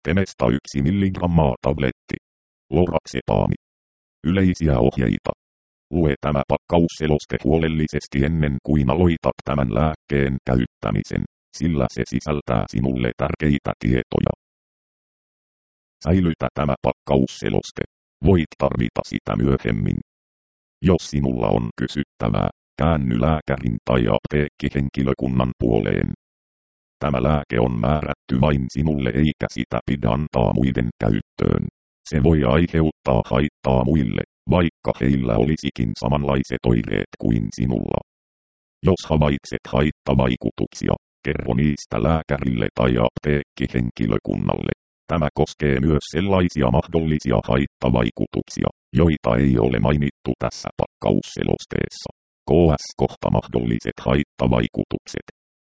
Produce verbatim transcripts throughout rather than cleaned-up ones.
Temesta yksi milligrammaa tabletti. Lorazepaami. Yleisiä ohjeita. Lue tämä pakkausseloste huolellisesti ennen kuin aloitat tämän lääkkeen käyttämisen, sillä se sisältää sinulle tärkeitä tietoja. Säilytä tämä pakkausseloste. Voit tarvita sitä myöhemmin. Jos sinulla on kysyttävää, käänny lääkärin tai apteekkihenkilökunnan puoleen. Tämä lääke on määrätty vain sinulle eikä sitä pidä antaa muiden käyttöön. Se voi aiheuttaa haittaa muille, vaikka heillä olisikin samanlaiset oireet kuin sinulla. Jos havaitset haittavaikutuksia, kerro niistä lääkärille tai apteekkihenkilökunnalle. Tämä koskee myös sellaisia mahdollisia haittavaikutuksia, joita ei ole mainittu tässä pakkausselosteessa. K S kohta mahdolliset haittavaikutukset.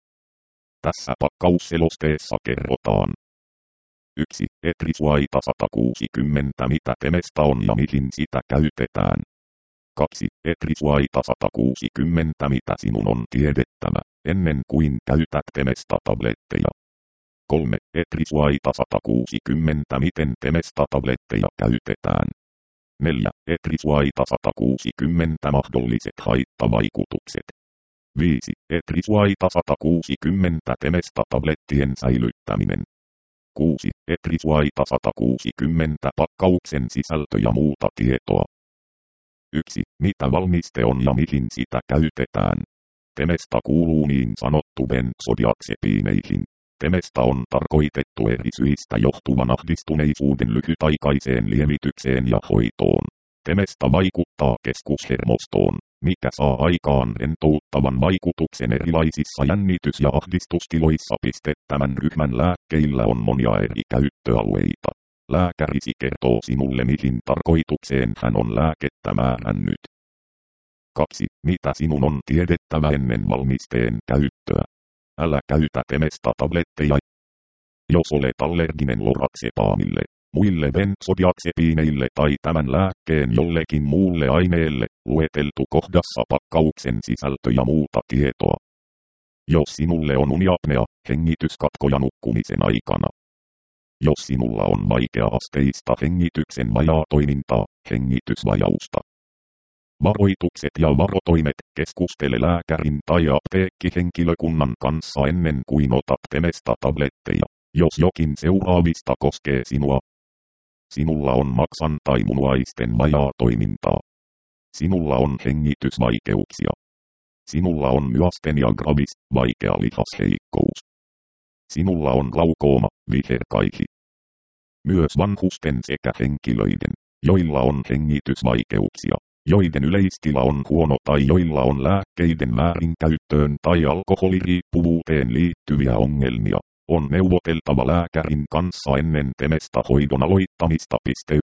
Tässä pakkausselosteessa kerrotaan. yksi. Etrisuaita sata kuusikymmentä mitä Temesta on ja mihin sitä käytetään. kaksi. Etrisuaita sata kuusikymmentä mitä sinun on tiedettävä, ennen kuin käytät Temesta tabletteja. kolme. Etrisuaita sata kuusikymmentä miten Temesta tabletteja käytetään. neljä. Etrisuaita sata kuusikymmentä mahdolliset haittavaikutukset. viisi. Etrisuaita sata kuusikymmentä Temesta tablettien säilyttäminen. kuusi. Etrisuaita sata kuusikymmentä pakkauksen sisältö ja muuta tietoa. yksi. Mitä valmiste on ja mihin sitä käytetään. Temesta kuuluu niin sanottu benzodiazepiineihin. Temesta on tarkoitettu eri syistä johtuvan ahdistuneisuuden lyhytaikaiseen lievitykseen ja hoitoon. Temesta vaikuttaa keskushermostoon, mikä saa aikaan rentouttavan vaikutuksen erilaisissa jännitys- ja ahdistustiloissa. Tämän ryhmän lääkkeillä on monia eri käyttöalueita. Lääkärisi kertoo sinulle mihin tarkoitukseen hän on lääkettä määrännyt. kaksi. Mitä sinun on tiedettävä ennen valmisteen käyttöä? Älä käytä Temesta tabletteja. Jos olet allerginen lorazepaamille, muille benzodiazepiineille tai tämän lääkkeen jollekin muulle aineelle, lueteltu kohdassa pakkauksen sisältö ja muuta tietoa. Jos sinulle on uniapnea, hengityskatko ja nukkumisen aikana. Jos sinulla on vaikea-asteista hengityksen vajaatoimintaa, hengitysvajausta. Varoitukset ja varotoimet. Keskustele lääkärin tai apteekkihenkilökunnan kanssa ennen kuin otat Temesta tabletteja, jos jokin seuraavista koskee sinua. Sinulla on maksan tai munuaisten vajaatoimintaa. Sinulla on hengitysvaikeuksia. Sinulla on myastenia gravis, vaikea lihasheikkous. Sinulla on glaukooma, viherkaihi. Myös vanhusten sekä henkilöiden, joilla on hengitysvaikeuksia, joiden yleistila on huono tai joilla on lääkkeiden väärinkäyttöön tai alkoholiriippuvuuteen liittyviä ongelmia, on neuvoteltava lääkärin kanssa ennen Temesta hoidon aloittamista.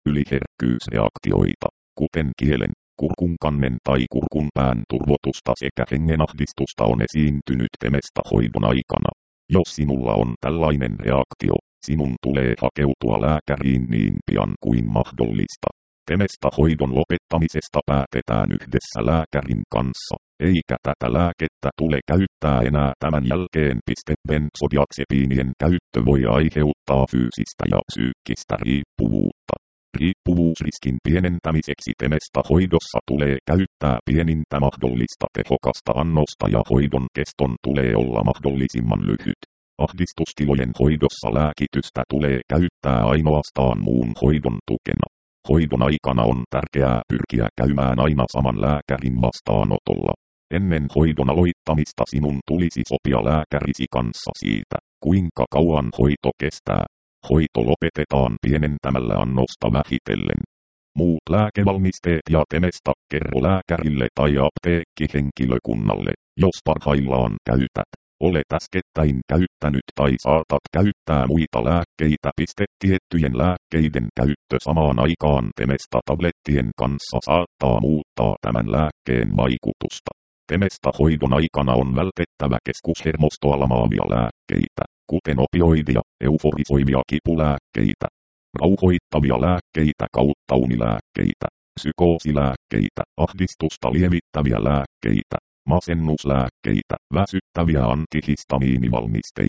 Yliherkkyysreaktioita, kuten kielen, kurkunkannen tai kurkunpään turvotusta sekä hengenahdistusta on esiintynyt Temesta hoidon aikana. Jos sinulla on tällainen reaktio, sinun tulee hakeutua lääkäriin niin pian kuin mahdollista. Temesta hoidon lopettamisesta päätetään yhdessä lääkärin kanssa, eikä tätä lääkettä tule käyttää enää tämän jälkeen. Benzodiazepiinien käyttö voi aiheuttaa fyysistä ja psyykkistä riippuvuutta. Riippuvuusriskin pienentämiseksi Temesta hoidossa tulee käyttää pienintä mahdollista tehokasta annosta ja hoidon keston tulee olla mahdollisimman lyhyt. Ahdistustilojen hoidossa lääkitystä tulee käyttää ainoastaan muun hoidon tukena. Hoidon aikana on tärkeää pyrkiä käymään aina saman lääkärin vastaanotolla. Ennen hoidon aloittamista sinun tulisi sopia lääkärisi kanssa siitä, kuinka kauan hoito kestää. Hoito lopetetaan pienentämällä annosta vähitellen. Muut lääkevalmisteet ja Temesta kerro lääkärille tai apteekkihenkilökunnalle, jos parhaillaan käytät. Olet äskettäin käyttänyt tai saatat käyttää muita lääkkeitä. Tiettyjen lääkkeiden käyttö samaan aikaan Temesta tablettien kanssa saattaa muuttaa tämän lääkkeen vaikutusta. Temesta hoidon aikana on vältettävä keskushermostoa lamaavia lääkkeitä, kuten opioidia, euforisoivia kipulääkkeitä, rauhoittavia lääkkeitä kautta unilääkkeitä, psykoosilääkkeitä, ahdistusta lievittäviä lääkkeitä, masennuslääkkeitä, väsyttäviä antihistamiinivalmisteita,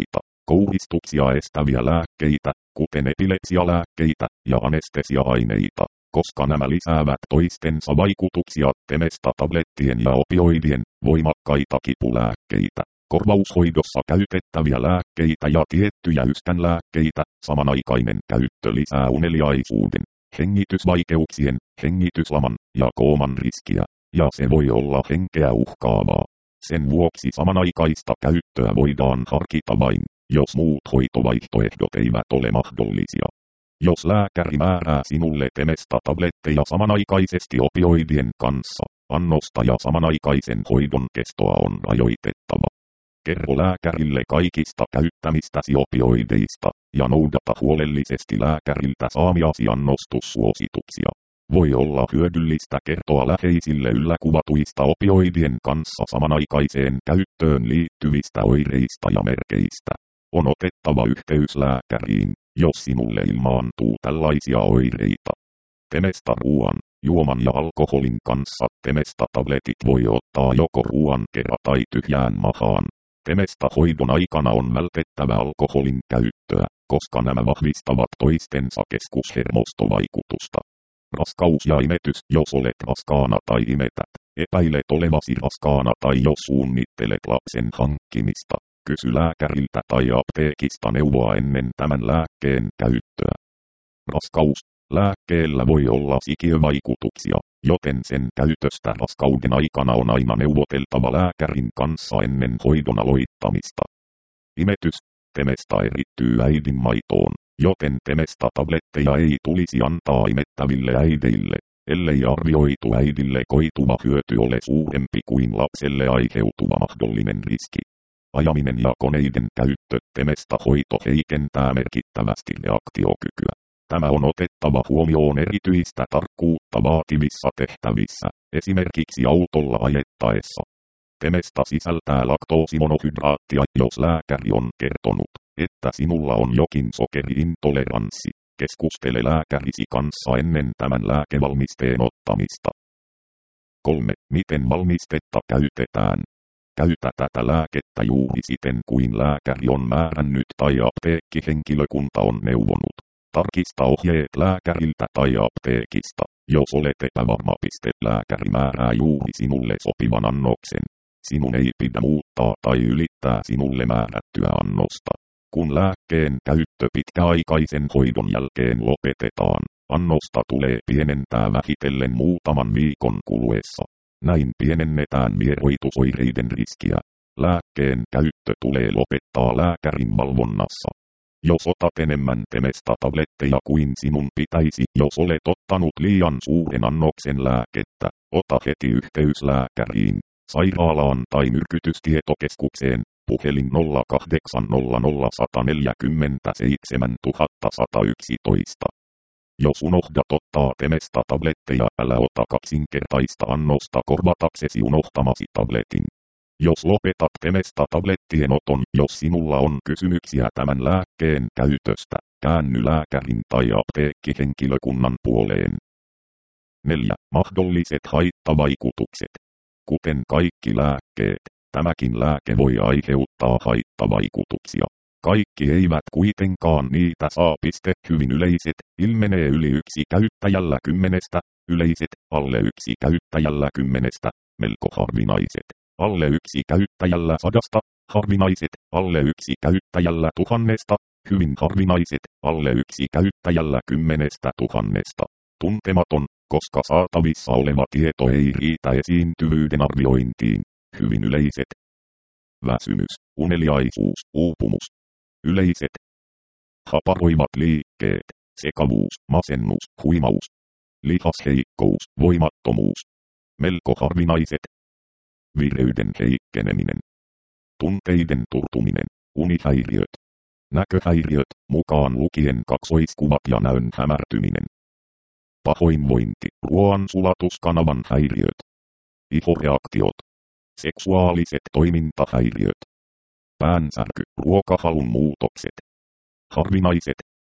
kouristuksia estäviä lääkkeitä, kuten epilepsialääkkeitä ja anestesia-aineita, koska nämä lisäävät toistensa vaikutuksia. Temesta-tablettien ja opioidien, voimakkaita kipulääkkeitä, korvaushoidossa käytettäviä lääkkeitä ja tiettyjä yskänlääkkeitä. Samanaikainen käyttö lisää uneliaisuuden, hengitysvaikeuksien, hengityslaman ja kooman riskiä, ja se voi olla henkeä uhkaavaa. Sen vuoksi samanaikaista käyttöä voidaan harkita vain, jos muut hoitovaihtoehdot eivät ole mahdollisia. Jos lääkäri määrää sinulle Temesta-tabletteja samanaikaisesti opioidien kanssa, annosta ja samanaikaisen hoidon kestoa on rajoitettava. Kerro lääkärille kaikista käyttämistäsi opioideista ja noudata huolellisesti lääkäriltä saamiasi annostussuosituksia. Voi olla hyödyllistä kertoa läheisille ylläkuvatuista opioidien kanssa samanaikaiseen käyttöön liittyvistä oireista ja merkeistä. On otettava yhteys lääkäriin, jos sinulle ilmaantuu tällaisia oireita. Temesta-ruoan, juoman ja alkoholin kanssa Temesta-tabletit voi ottaa joko ruoan kerran tai tyhjään mahaan. Temesta-hoidon aikana on vältettävä alkoholin käyttöä, koska nämä vahvistavat toistensa keskushermostovaikutusta. Raskaus ja imetys. Jos olet raskaana tai imetät, epäilet olevasi raskaana tai jos suunnittelet lapsen hankkimista, kysy lääkäriltä tai apteekista neuvoa ennen tämän lääkkeen käyttöä. Raskaus. Lääkkeellä voi olla sikiövaikutuksia, joten sen käytöstä raskauden aikana on aina neuvoteltava lääkärin kanssa ennen hoidon aloittamista. Imetys. Temesta erittyy äidin maitoon, joten Temesta-tabletteja ei tulisi antaa imettäville äideille, ellei arvioitu äidille koituva hyöty ole suurempi kuin lapselle aiheutuva mahdollinen riski. Ajaminen ja koneiden käyttö. Temesta-hoito heikentää merkittävästi reaktiokykyä. Tämä on otettava huomioon erityistä tarkkuutta vaativissa tehtävissä, esimerkiksi autolla ajettaessa. Temesta sisältää laktoosimonohydraattia. Jos lääkäri on kertonut, että sinulla on jokin sokeriintoleranssi, keskustele lääkärisi kanssa ennen tämän lääkevalmisteen ottamista. kolme. Miten valmistetta käytetään? Käytä tätä lääkettä juuri siten kuin lääkäri on määrännyt tai apteekkihenkilökunta on neuvonut. Tarkista ohjeet lääkäriltä tai apteekista, jos olet epävarma. Lääkäri määrää juuri sinulle sopivan annoksen. Sinun ei pidä muuttaa tai ylittää sinulle määrättyä annosta. Kun lääkkeen käyttö pitkäaikaisen hoidon jälkeen lopetetaan, annosta tulee pienentää vähitellen muutaman viikon kuluessa. Näin pienennetään vieroitusoireiden riskiä. Lääkkeen käyttö tulee lopettaa lääkärin valvonnassa. Jos otat enemmän Temesta-tabletteja kuin sinun pitäisi, jos olet ottanut liian suuren annoksen lääkettä, ota heti yhteys lääkäriin, sairaalaan tai myrkytystietokeskukseen, puhelin nolla kahdeksan nolla nolla yksi neljä seitsemän yksi yksi yksi. Jos unohdat ottaa Temesta-tabletteja, älä ota kaksinkertaista annosta korvataksesi unohtamasi tabletin. Jos lopetat Temesta-tablettien oton, jos sinulla on kysymyksiä tämän lääkkeen käytöstä, käänny lääkärin tai apteekkihenkilökunnan puoleen. neljä. Mahdolliset haittavaikutukset. Kuten kaikki lääkkeet, tämäkin lääke voi aiheuttaa haittavaikutuksia. Kaikki eivät kuitenkaan niitä saa. Piste. Hyvin yleiset, ilmenee yli yksi käyttäjällä kymmenestä, yleiset, alle yksi käyttäjällä kymmenestä, melko harvinaiset. Alle yksi käyttäjällä sadasta, harvinaiset, alle yksi käyttäjällä tuhannesta, hyvin harvinaiset, alle yksi käyttäjällä kymmenestä tuhannesta. Tuntematon, koska saatavissa oleva tieto ei riitä esiintyvyyden arviointiin, hyvin yleiset. Väsymys, uneliaisuus, uupumus. Yleiset. Haparoivat liikkeet, sekavuus, masennus, huimaus. Lihasheikkous, voimattomuus. Melko harvinaiset. Vireyden heikkeneminen. Tunteiden turtuminen, unihäiriöt. Näköhäiriöt, mukaan lukien kaksoiskuvat ja näön hämärtyminen. Pahoinvointi, ruoansulatuskanavan häiriöt. Ihoreaktiot. Seksuaaliset toimintahäiriöt. Päänsärky, ruokahalun muutokset. Harvinaiset.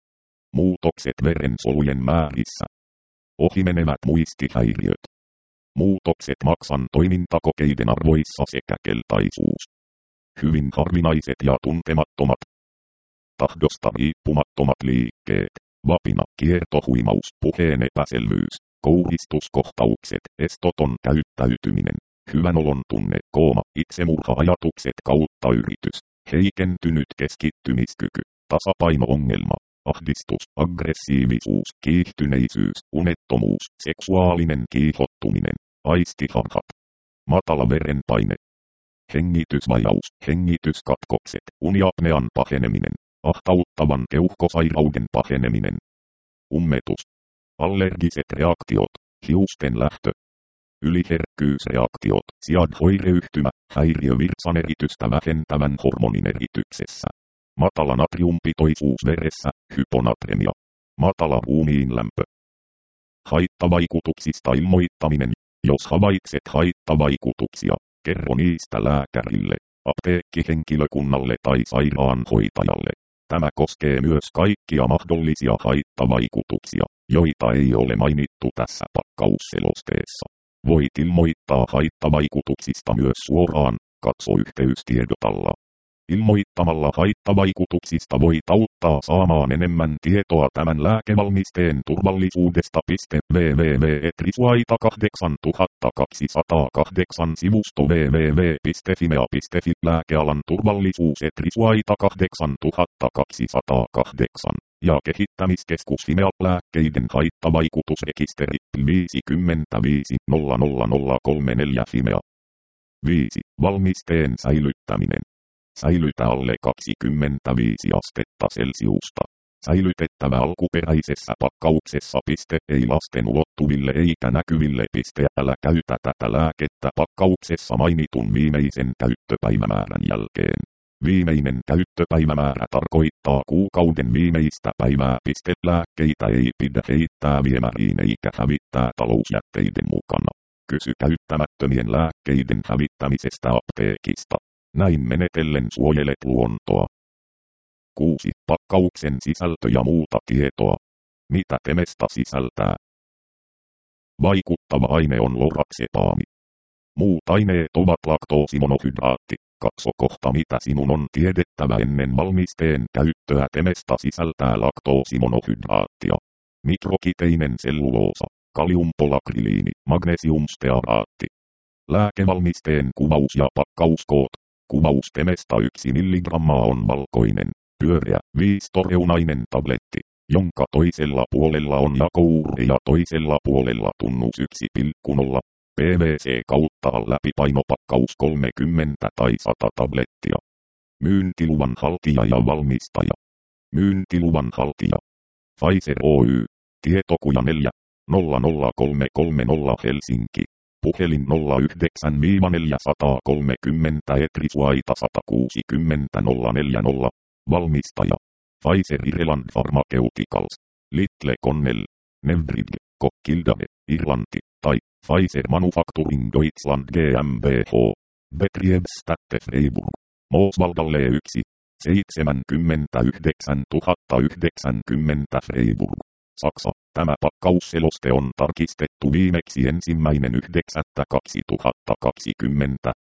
Muutokset verensolujen määrissä. Ohimenevät muistihäiriöt. Muutokset maksan toimintakokeiden arvoissa sekä keltaisuus. Hyvin harvinaiset ja tuntemattomat. tahdosta riippumattomat liikkeet, vapina, kiertohuimaus, puheen epäselvyys, kouhistuskohtaukset, estoton käyttäytyminen, hyvän olon tunne, kooma, itsemurha-ajatukset kautta yritys, heikentynyt keskittymiskyky, tasapaino-ongelma, ahdistus, aggressiivisuus, kiihtyneisyys, unettomuus, seksuaalinen kiihottuminen, aistiharhat, matala verenpaine, hengitysvajaus, hengityskatkokset, uniapnean paheneminen, ahtauttavan keuhkosairauden paheneminen, ummetus, allergiset reaktiot, hiusten lähtö, yliherkkyysreaktiot, S I A D-oireyhtymä, häiriö virtsaneritystä vähentävän hormonin erityksessä, matala natriumpitoisuus veressä, hyponatremia, matala ruumiinlämpö. Haittavaikutuksista ilmoittaminen. Jos havaitset haittavaikutuksia, kerro niistä lääkärille, apteekkihenkilökunnalle tai sairaanhoitajalle. Tämä koskee myös kaikkia mahdollisia haittavaikutuksia, joita ei ole mainittu tässä pakkausselosteessa. Voit ilmoittaa haittavaikutuksista myös suoraan, katso yhteystiedotalla. Ilmoittamalla haittavaikutuksista voit auttaa saamaan enemmän tietoa tämän lääkevalmisteen turvallisuudesta. www piste risuaita kahdeksantuhattakaksisataakahdeksan sivusto www piste fimea piste fi lääkealan turvallisuus et risuaita kahdeksantuhattakaksisataakahdeksan ja kehittämiskeskus Fimea lääkkeiden haittavaikutusrekisteri viisikymmentäviisi nolla nolla nolla kolmekymmentäneljä Fimea. viisi. Valmisteen säilyttäminen. Säilytä alle kaksikymmentäviisi astetta Celsiusta. Säilytettävä alkuperäisessä pakkauksessa. Piste, ei lasten ulottuville eikä näkyville. Piste, älä käytä tätä lääkettä pakkauksessa mainitun viimeisen käyttöpäivämäärän jälkeen. Viimeinen käyttöpäivämäärä tarkoittaa kuukauden viimeistä päivää. Piste, lääkkeitä ei pidä heittää viemäriin eikä hävittää talousjätteiden mukana. Kysy käyttämättömien lääkkeiden hävittämisestä apteekista. Näin menetellen suojelet luontoa. kuusi. Pakkauksen sisältö ja muuta tietoa. Mitä Temesta sisältää? Vaikuttava aine on lorazepaami. Muut aineet ovat laktoosimonohydraatti. Katso kohta mitä sinun on tiedettävä ennen valmisteen käyttöä. Temesta sisältää laktoosimonohydraattia, mikrokiteinen selluloosa, kaliumpolakryliini, magnesiumstearaatti. Lääkevalmisteen kuvaus ja pakkauskoot. Kuvaus Temesta yksi milligrammaa on valkoinen, pyöreä, viistoreunainen tabletti, jonka toisella puolella on jakouuri ja toisella puolella tunnus yksi pilkku nolla. P V C kautta läpipainopakkaus kolmekymmentä tai sata tablettia. Myyntiluvan haltija ja valmistaja. Myyntiluvan haltija. Pfizer Oy. Tietokuja neljä nolla nolla kolme kolme nolla Helsinki. Puhelin nolla yhdeksän neljä kolme nolla et risuaita sata kuusikymmentä nolla neljä nolla. Valmistaja. Pfizer Ireland Pharmaceuticals. Little Connell. Nevrid. Cockildade. Irlanti. Tai Pfizer Manufacturing Deutschland GmbH. Betriebsstätte Freiburg. Mooswaldalle yksi. seitsemänkymmentäyhdeksäntuhattayhdeksänkymmentä Freiburg. Saksa. Tämä pakkausseloste on tarkistettu viimeksi ensimmäinen yhdeksättä kaksituhattakaksikymmentä.